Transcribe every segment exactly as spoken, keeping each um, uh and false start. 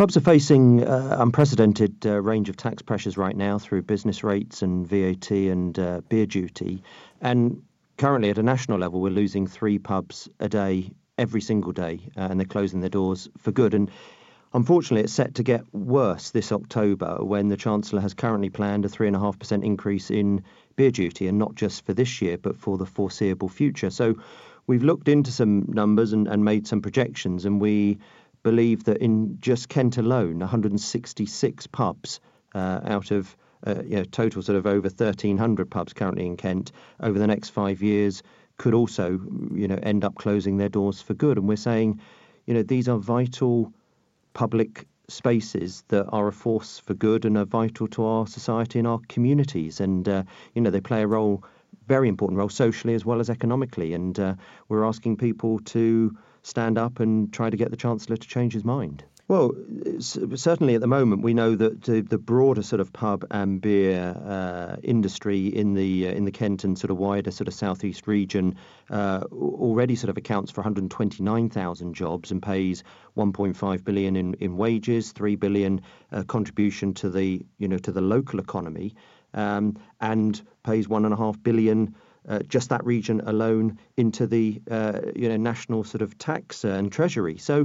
Pubs are facing uh, unprecedented uh, range of tax pressures right now through business rates and V A T and uh, beer duty. And currently at a national level, we're losing three pubs a day, every single day, uh, and they're closing their doors for good. And unfortunately, it's set to get worse this October when the Chancellor has currently planned a three point five percent increase in beer duty, and not just for this year, but for the foreseeable future. So we've looked into some numbers and, and made some projections, and we believe that in just Kent alone, one hundred sixty-six pubs uh, out of uh, you know, total sort of over thirteen hundred pubs currently in Kent over the next five years could also you know end up closing their doors for good. And we're saying, you know, these are vital public spaces that are a force for good and are vital to our society and our communities. And uh, you know, they play a role, very important role socially as well as economically. And uh, we're asking people to stand up and try to get the Chancellor to change his mind. Well, certainly at the moment, we know that the, the broader sort of pub and beer uh, industry in the uh, in the Kent and sort of wider sort of southeast region uh, already sort of accounts for one hundred twenty-nine thousand jobs and pays one point five billion in, in wages, three billion uh, contribution to the you know to the local economy, um, and pays one and a half billion. Uh, just that region alone into the uh, you know national sort of tax uh, and treasury. So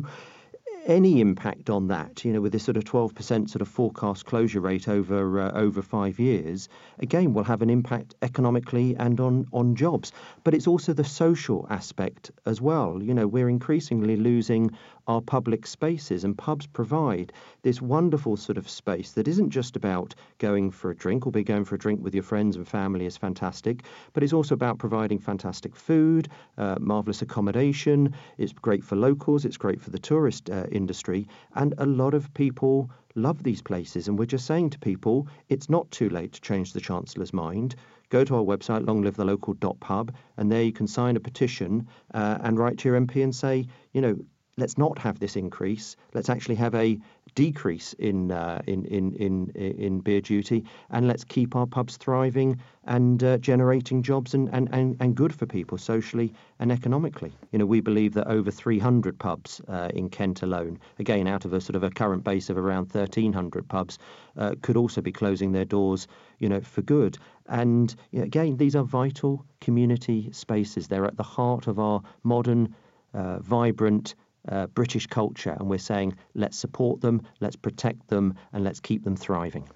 any impact on that, you know, with this sort of twelve percent sort of forecast closure rate over uh, over five years, again, will have an impact economically and on, on jobs. But it's also the social aspect as well. You know, we're increasingly losing our public spaces, and pubs provide this wonderful sort of space that isn't just about going for a drink, albeit going for a drink with your friends and family is fantastic, but it's also about providing fantastic food, uh, marvellous accommodation. It's great for locals, it's great for the tourist uh, industry, and a lot of people love these places. And we're just saying to people, it's not too late to change the Chancellor's mind. Go to our website, long live the local dot pub, and there you can sign a petition uh, and write to your M P and say, you know, let's not have this increase. Let's actually have a decrease in uh, in, in in in beer duty, and let's keep our pubs thriving and uh, generating jobs and, and, and, and good for people socially and economically. You know, we believe that over three hundred pubs uh, in Kent alone, again out of a sort of a current base of around thirteen hundred pubs, uh, could also be closing their doors, you know, for good. And you know, again, these are vital community spaces. They're at the heart of our modern, uh, vibrant. Uh, British culture, and we're saying let's support them, let's protect them, and let's keep them thriving.